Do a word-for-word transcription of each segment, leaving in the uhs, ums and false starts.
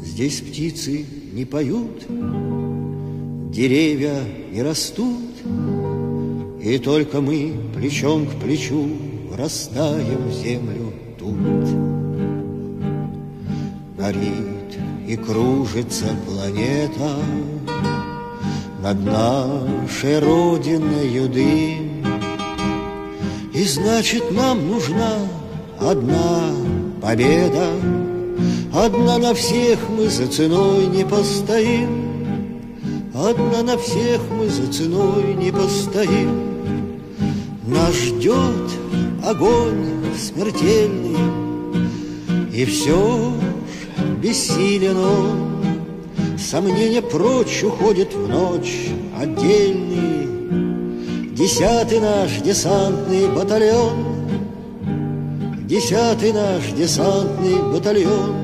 Здесь птицы не поют, деревья не растут, и только мы плечом к плечу врастаем в землю тут. Горит и кружится планета над нашей родиною дым, и значит нам нужна одна победа. Одна на всех мы за ценой не постоим, одна на всех мы за ценой не постоим. Нас ждет огонь смертельный, и все ж бессилен он. Сомнения прочь уходят в ночь отдельный. Десятый наш десантный батальон, десятый наш десантный батальон.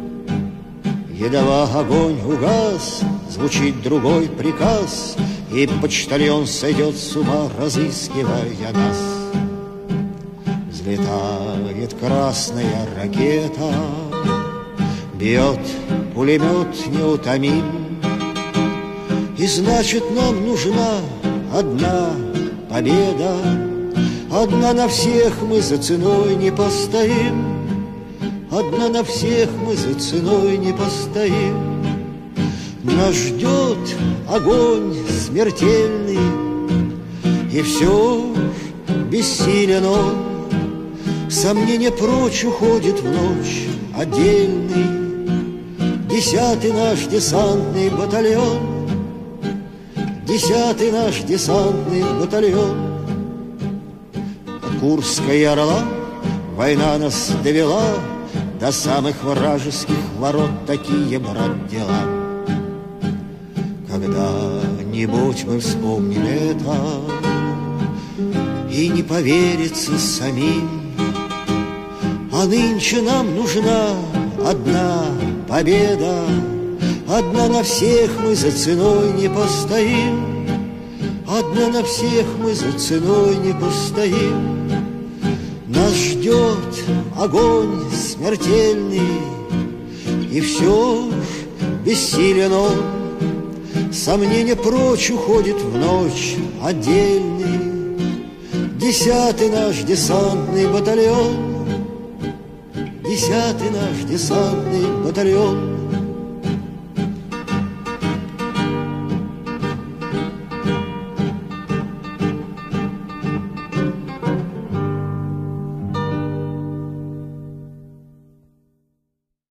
Едва огонь угас, звучит другой приказ, и почтальон сойдет с ума, разыскивая нас. Взлетает красная ракета, бьет пулемет неутомим, и значит нам нужна одна победа. Одна на всех мы за ценой не постоим, одна на всех мы за ценой не постоим. Нас ждет огонь смертельный, и все ж бессилен он. Сомнения прочь уходит в ночь отдельный. Десятый наш десантный батальон, десятый наш десантный батальон. От Курска и Орла война нас довела до самых вражеских ворот, такие, брат, дела. Когда-нибудь мы вспомним это, и не поверится самим. А нынче нам нужна одна победа. Одна на всех мы за ценой не постоим, одна на всех мы за ценой не постоим. Нас ждет огонь смертельный, и все ж бессилен он. Сомнения прочь уходит в ночь отдельный. Десятый наш десантный батальон, десятый наш десантный батальон.